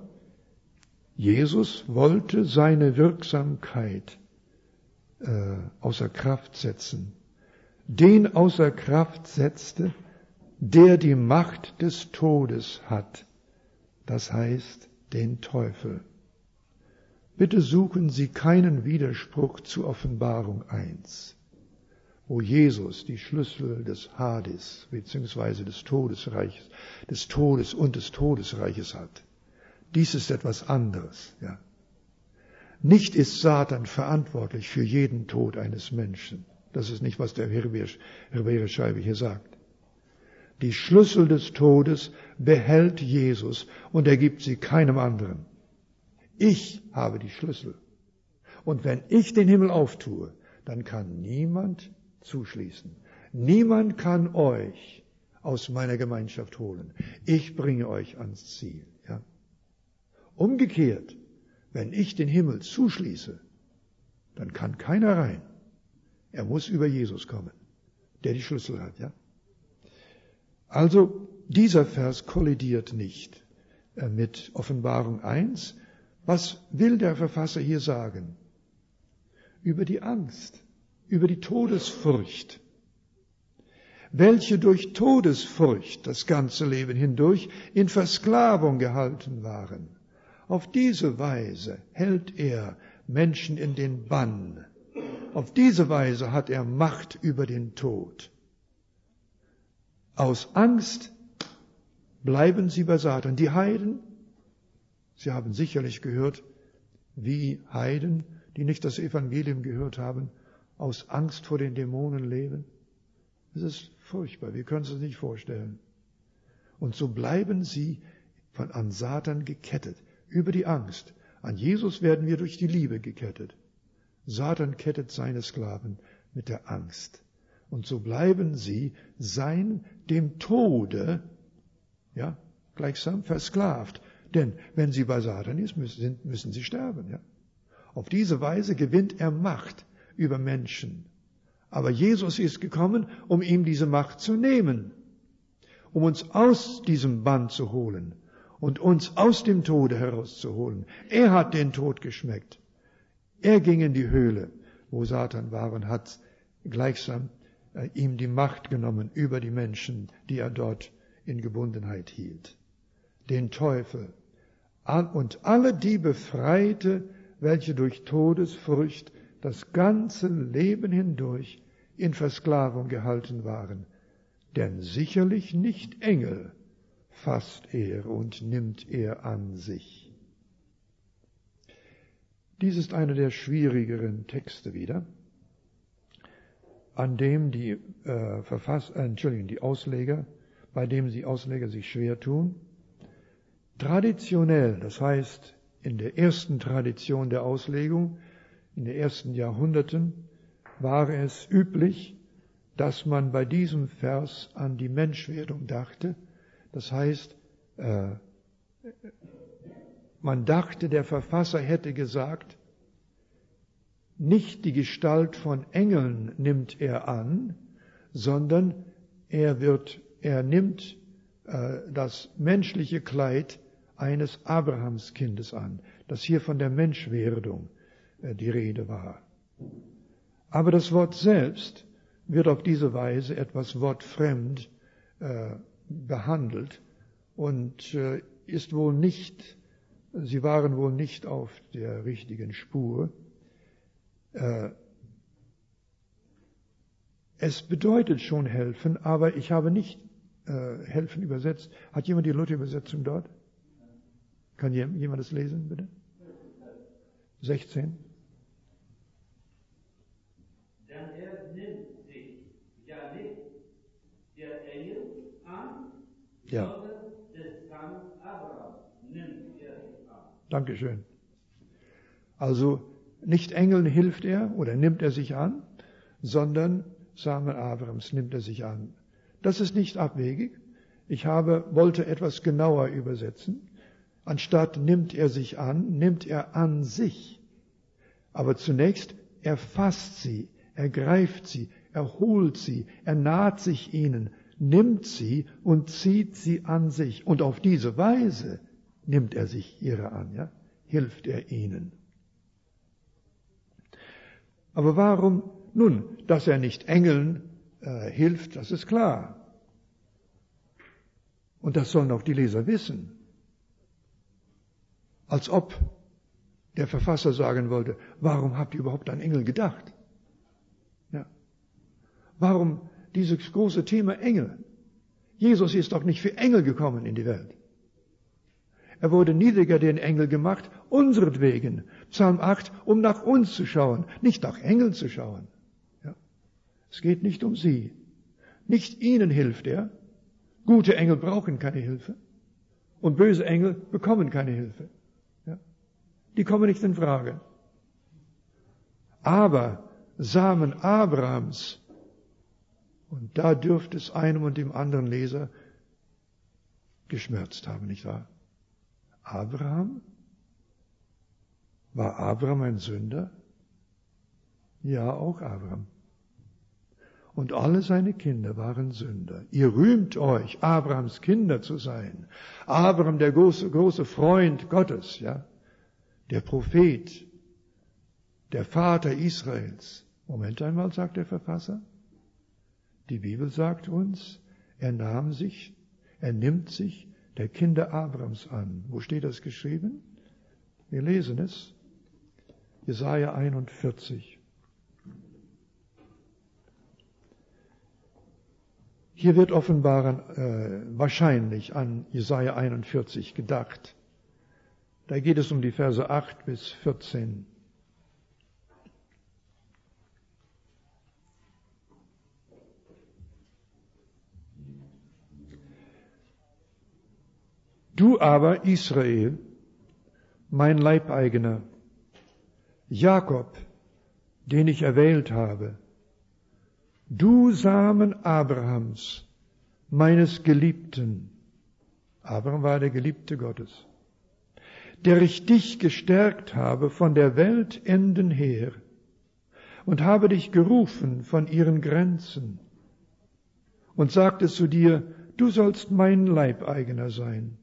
Jesus wollte seine Wirksamkeit äh, außer Kraft setzen. Den außer Kraft setzte, der die Macht des Todes hat, das heißt den Teufel. Bitte suchen Sie keinen Widerspruch zu Offenbarung eins, wo Jesus die Schlüssel des Hades bzw. des Todesreiches, des Todes und des Todesreiches hat. Dies ist etwas anderes. Ja. Nicht ist Satan verantwortlich für jeden Tod eines Menschen. Das ist nicht, was der Hebräerschreiber hier sagt. Die Schlüssel des Todes behält Jesus und er gibt sie keinem anderen. Ich habe die Schlüssel. Und wenn ich den Himmel auftue, dann kann niemand zuschließen. Niemand kann euch aus meiner Gemeinschaft holen. Ich bringe euch ans Ziel. Ja? Umgekehrt, wenn ich den Himmel zuschließe, dann kann keiner rein. Er muss über Jesus kommen, der die Schlüssel hat. Ja? Also dieser Vers kollidiert nicht mit Offenbarung eins. Was will der Verfasser hier sagen? Über die Angst, über die Todesfurcht. welche durch Todesfurcht das ganze Leben hindurch in Versklavung gehalten waren. Auf diese Weise hält er Menschen in den Bann. Auf diese Weise hat er Macht über den Tod. Aus Angst bleiben sie bei Satan. Die Heiden, Sie haben sicherlich gehört, wie Heiden, die nicht das Evangelium gehört haben, aus Angst vor den Dämonen leben. Es ist furchtbar, wir können es uns nicht vorstellen. Und so bleiben sie von an Satan gekettet, über die Angst. An Jesus werden wir durch die Liebe gekettet. Satan kettet seine Sklaven mit der Angst. Und so bleiben sie sein dem Tode, ja, gleichsam versklavt. Denn wenn sie bei Satan ist, müssen, müssen sie sterben, ja. Auf diese Weise gewinnt er Macht über Menschen. Aber Jesus ist gekommen, um ihm diese Macht zu nehmen, um uns aus diesem Bann zu holen und uns aus dem Tode herauszuholen. Er hat den Tod geschmeckt. Er ging in die Höhle, wo Satan war, und hat gleichsam äh, ihm die Macht genommen über die Menschen, die er dort in Gebundenheit hielt. Den Teufel und alle die befreite, welche durch Todesfurcht das ganze Leben hindurch in Versklavung gehalten waren. Denn sicherlich nicht Engel fasst er und nimmt er an sich. Dies ist einer der schwierigeren Texte wieder, an dem die äh, Verfasser, äh, Entschuldigung, die Ausleger, bei dem die Ausleger sich schwer tun. Traditionell, das heißt in der ersten Tradition der Auslegung, in den ersten Jahrhunderten, war es üblich, dass man bei diesem Vers an die Menschwerdung dachte. Das heißt, äh, man dachte, der Verfasser hätte gesagt, nicht die Gestalt von Engeln nimmt er an, sondern er wird, er nimmt äh, das menschliche Kleid eines Abrahamskindes an, das hier von der Menschwerdung äh, die Rede war. Aber das Wort selbst wird auf diese Weise etwas wortfremd äh, behandelt und äh, ist wohl nicht, sie waren wohl nicht auf der richtigen Spur. Äh, es bedeutet schon helfen, aber ich habe nicht äh, helfen übersetzt. Hat jemand die Luther-Übersetzung dort? Kann jemand das lesen, bitte? sechzehn. Denn er nimmt sich ja nicht der Engel an, Ja. sondern des Sohnes Abraham nimmt er sich an. Dankeschön. Also nicht Engeln hilft er oder nimmt er sich an, sondern Samen Abrahams nimmt er sich an. Das ist nicht abwegig. Ich habe, wollte etwas genauer übersetzen. Anstatt nimmt er sich an, nimmt er an sich. Aber zunächst, er fasst sie, er greift sie, er holt sie, er naht sich ihnen, nimmt sie und zieht sie an sich. Und auf diese Weise nimmt er sich ihre an, ja? Hilft er ihnen. Aber warum? Nun, dass er nicht Engeln äh, hilft, das ist klar. Und das sollen auch die Leser wissen. Als ob der Verfasser sagen wollte, warum habt ihr überhaupt an Engel gedacht? Ja. Warum dieses große Thema Engel? Jesus ist doch nicht für Engel gekommen in die Welt. Er wurde niedriger den Engel gemacht, unseretwegen. Psalm acht, um nach uns zu schauen, nicht nach Engeln zu schauen. Ja. Es geht nicht um sie. Nicht ihnen hilft er. Gute Engel brauchen keine Hilfe. Und böse Engel bekommen keine Hilfe. Ja. Die kommen nicht in Frage. Aber Samen Abrahams, und da dürfte es einem und dem anderen Leser geschmerzt haben, nicht wahr? Abraham? War Abraham ein Sünder? Ja, auch Abraham. Und alle seine Kinder waren Sünder. Ihr rühmt euch, Abrahams Kinder zu sein. Abraham, der große, große Freund Gottes, ja, der Prophet, der Vater Israels. Moment einmal, sagt der Verfasser. Die Bibel sagt uns, er nahm sich, er nimmt sich der Kinder Abrahams an. Wo steht das geschrieben? Wir lesen es. Jesaja einundvierzig. Hier wird offenbar äh, wahrscheinlich an Jesaja einundvierzig gedacht. Da geht es um die Verse acht bis vierzehn. Du aber, Israel, mein Leibeigener, Jakob, den ich erwählt habe, du Samen Abrahams, meines Geliebten, Abraham war der Geliebte Gottes, der ich dich gestärkt habe von der Weltenden her und habe dich gerufen von ihren Grenzen und sagte zu dir, du sollst mein Leibeigener sein.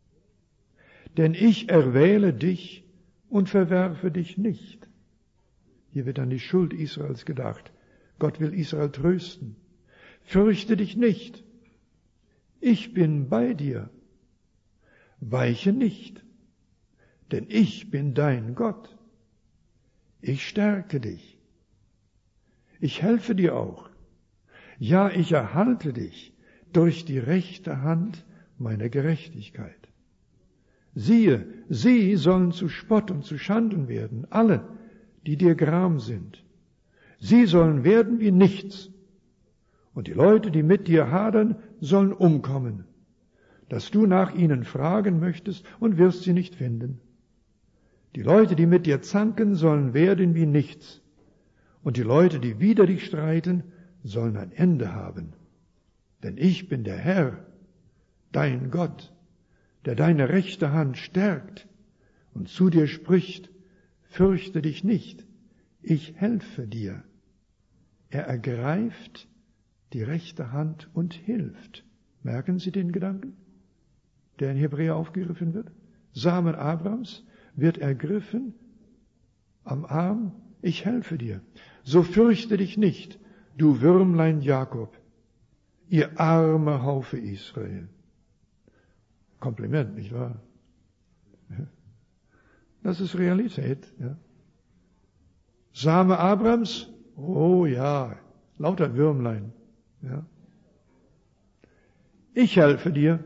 Denn ich erwähle dich und verwerfe dich nicht. Hier wird an die Schuld Israels gedacht. Gott will Israel trösten. Fürchte dich nicht. Ich bin bei dir. Weiche nicht, denn ich bin dein Gott. Ich stärke dich. Ich helfe dir auch. Ja, ich erhalte dich durch die rechte Hand meiner Gerechtigkeit. Siehe, sie sollen zu Spott und zu Schanden werden, alle, die dir gram sind. Sie sollen werden wie nichts. Und die Leute, die mit dir hadern, sollen umkommen, dass du nach ihnen fragen möchtest und wirst sie nicht finden. Die Leute, die mit dir zanken, sollen werden wie nichts. Und die Leute, die wider dich streiten, sollen ein Ende haben. Denn ich bin der Herr, dein Gott, der deine rechte Hand stärkt und zu dir spricht, fürchte dich nicht, ich helfe dir. Er ergreift die rechte Hand und hilft. Merken Sie den Gedanken, der in Hebräer aufgegriffen wird? Samen Abrahams wird ergriffen am Arm, ich helfe dir. So fürchte dich nicht, du Würmlein Jakob, ihr armer Haufe Israel. Kompliment, nicht wahr? Das ist Realität. Ja. Same Abrahams, oh ja, lauter Würmlein. Ja. Ich helfe dir.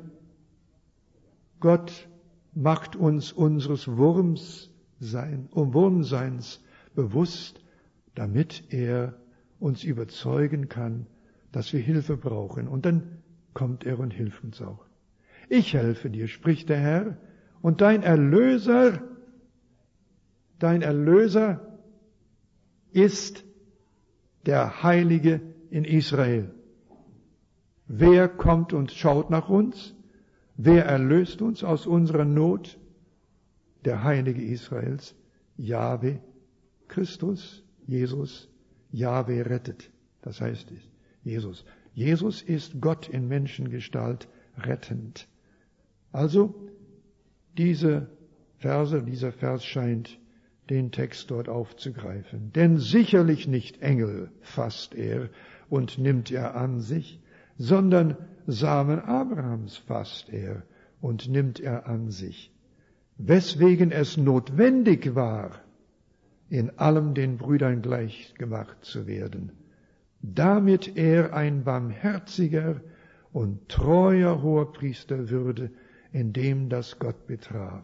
Gott macht uns unseres Wurms sein, um Wurmseins bewusst, damit er uns überzeugen kann, dass wir Hilfe brauchen. Und dann kommt er und hilft uns auch. Ich helfe dir, spricht der Herr, und dein Erlöser, dein Erlöser ist der Heilige in Israel. Wer kommt und schaut nach uns? Wer erlöst uns aus unserer Not? Der Heilige Israels, Jahwe, Christus, Jesus, Jahwe rettet. Das heißt es, Jesus. Jesus ist Gott in Menschengestalt rettend. Also, diese Verse, dieser Vers scheint den Text dort aufzugreifen. Denn sicherlich nicht Engel fasst er und nimmt er an sich, sondern Samen Abrahams fasst er und nimmt er an sich, weswegen es notwendig war, in allem den Brüdern gleich gemacht zu werden, damit er ein barmherziger und treuer Hohepriester würde, in dem das Gott betraf.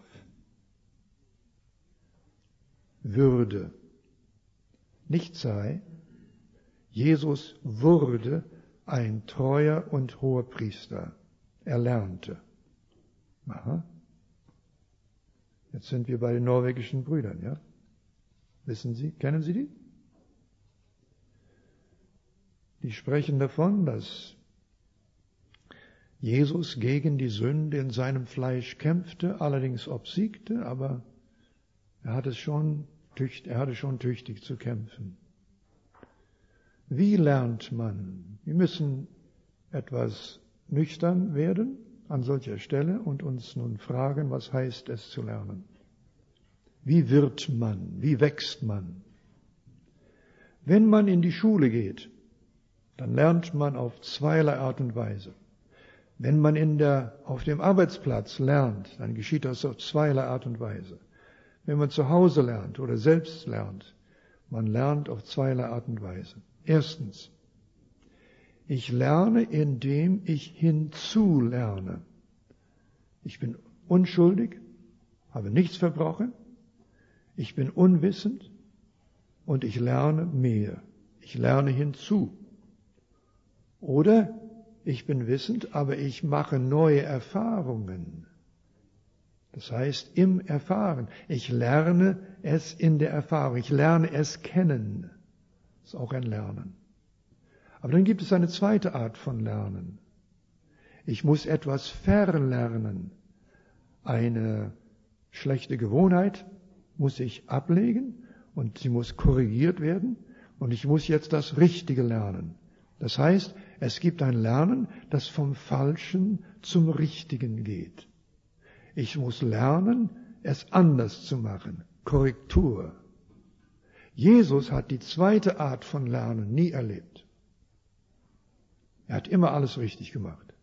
Würde. Nicht sei, Jesus wurde ein treuer und hoher Priester. Er lernte. Aha. Jetzt sind wir bei den norwegischen Brüdern, ja? Wissen Sie, kennen Sie die? Die sprechen davon, dass Jesus gegen die Sünde in seinem Fleisch kämpfte, allerdings obsiegte, aber er hatte schon, er hatte schon tüchtig zu kämpfen. Wie lernt man? Wir müssen etwas nüchtern werden an solcher Stelle und uns nun fragen, was heißt es zu lernen? Wie wird man? Wie wächst man? Wenn man in die Schule geht, dann lernt man auf zweierlei Art und Weise. Wenn man in der, auf dem Arbeitsplatz lernt, dann geschieht das auf zweierlei Art und Weise. Wenn man zu Hause lernt oder selbst lernt, man lernt auf zweierlei Art und Weise. Erstens, ich lerne, indem ich hinzulerne. Ich bin unschuldig, habe nichts verbrochen, ich bin unwissend und ich lerne mehr. Ich lerne hinzu. Oder ich bin wissend, aber ich mache neue Erfahrungen. Das heißt, im Erfahren. Ich lerne es in der Erfahrung. Ich lerne es kennen. Das ist auch ein Lernen. Aber dann gibt es eine zweite Art von Lernen. Ich muss etwas verlernen. Eine schlechte Gewohnheit muss ich ablegen und sie muss korrigiert werden und ich muss jetzt das Richtige lernen. Das heißt, es gibt ein Lernen, das vom Falschen zum Richtigen geht. Ich muss lernen, es anders zu machen. Korrektur. Jesus hat die zweite Art von Lernen nie erlebt. Er hat immer alles richtig gemacht.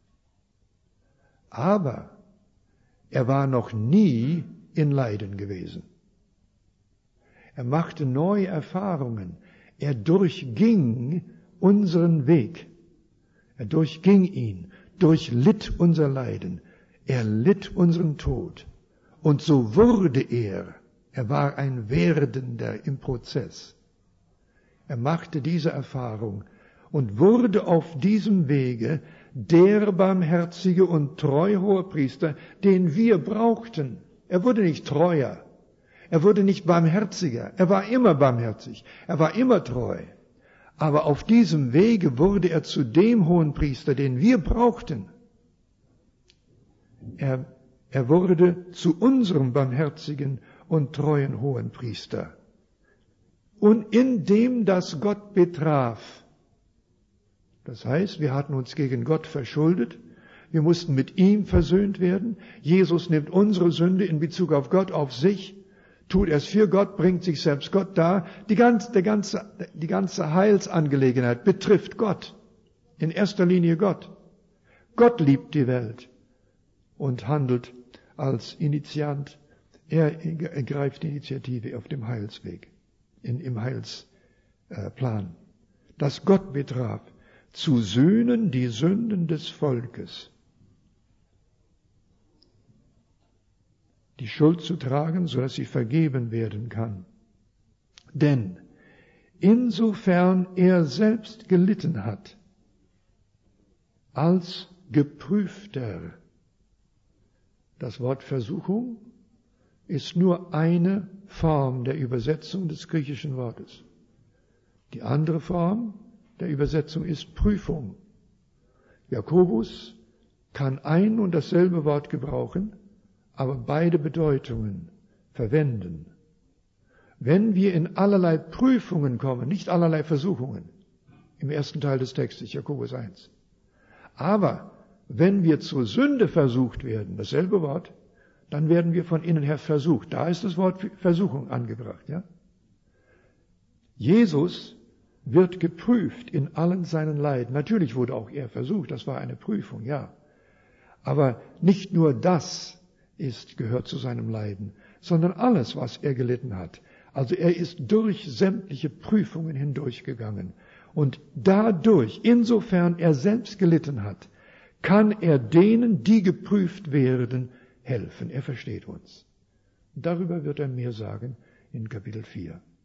Aber er war noch nie in Leiden gewesen. Er machte neue Erfahrungen. Er durchging unseren Weg. Er durchging ihn, durchlitt unser Leiden. Er litt unseren Tod. Und so wurde er. Er war ein Werdender im Prozess. Er machte diese Erfahrung und wurde auf diesem Wege der barmherzige und treue Hohepriester, den wir brauchten. Er wurde nicht treuer. Er wurde nicht barmherziger. Er war immer barmherzig. Er war immer treu. Aber auf diesem Wege wurde er zu dem Hohenpriester, den wir brauchten. Er, er wurde zu unserem barmherzigen und treuen Hohenpriester. Und in dem das Gott betraf. Das heißt, wir hatten uns gegen Gott verschuldet. Wir mussten mit ihm versöhnt werden. Jesus nimmt unsere Sünde in Bezug auf Gott auf sich, tut es für Gott, bringt sich selbst Gott dar. Die ganze, die ganze, die ganze Heilsangelegenheit betrifft Gott. In erster Linie Gott. Gott liebt die Welt und handelt als Initiant. Er ergreift die Initiative auf dem Heilsweg, in, im Heilsplan. Das Gott betraf, zu sühnen die Sünden des Volkes. Die Schuld zu tragen, so dass sie vergeben werden kann. Denn insofern er selbst gelitten hat, als Geprüfter, das Wort Versuchung ist nur eine Form der Übersetzung des griechischen Wortes. Die andere Form der Übersetzung ist Prüfung. Jakobus kann ein und dasselbe Wort gebrauchen, aber beide Bedeutungen verwenden. Wenn wir in allerlei Prüfungen kommen, nicht allerlei Versuchungen, im ersten Teil des Textes, Jakobus eins, aber wenn wir zur Sünde versucht werden, dasselbe Wort, dann werden wir von innen her versucht. Da ist das Wort Versuchung angebracht, ja? Jesus wird geprüft in allen seinen Leiden. Natürlich wurde auch er versucht, das war eine Prüfung, ja. Aber nicht nur das ist, gehört zu seinem Leiden, sondern alles, was er gelitten hat. Also er ist durch sämtliche Prüfungen hindurchgegangen. Und dadurch, insofern er selbst gelitten hat, kann er denen, die geprüft werden, helfen. Er versteht uns. Darüber wird er mehr sagen in Kapitel vier.